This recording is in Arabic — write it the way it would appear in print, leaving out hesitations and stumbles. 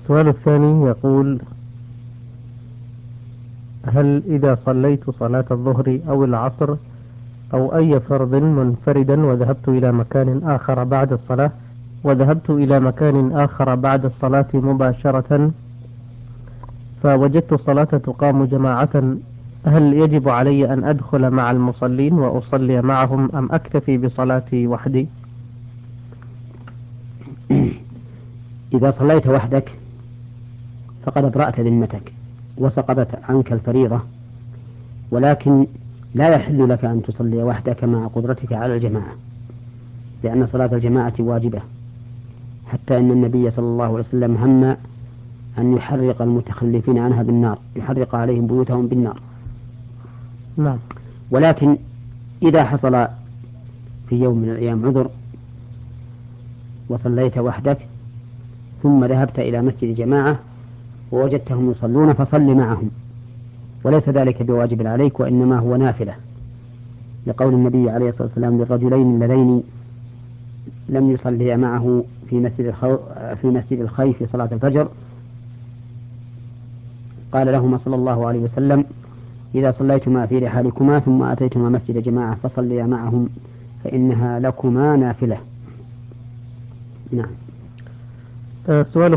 السؤال الثاني يقول: هل إذا صليت صلاة الظهر أو العصر أو أي فرض منفردا وذهبت إلى مكان آخر بعد الصلاة مباشرة فوجدت الصلاة تقام جماعة، هل يجب علي أن أدخل مع المصلين وأصلي معهم أم أكتفي بصلاتي وحدي؟ إذا صليت وحدك فقد أبرأت ذمتك وسقطت عنك الفريضة، ولكن لا يحل لك أن تصلي وحدك مع قدرتك على الجماعة، لأن صلاة الجماعة واجبة، حتى أن النبي صلى الله عليه وسلم هم أن يحرق المتخلفين عنها بالنار، يحرق عليهم بيوتهم بالنار. نعم. ولكن إذا حصل في يوم من الأيام عذر وصليت وحدك ثم ذهبت إلى مسجد جماعة ووجدتهم يصلون فصل معهم، وليس ذلك بواجب عليك وإنما هو نافلة، لقول النبي عليه الصلاة والسلام للرجلين اللذين لم يصليا معه في مسجد الخيف في صلاة الفجر، قال لهما صلى الله عليه وسلم: إذا صليتما في رحالكما ثم أتيتما مسجد جماعة فصليا معهم فإنها لكما نافلة. نعم. السؤال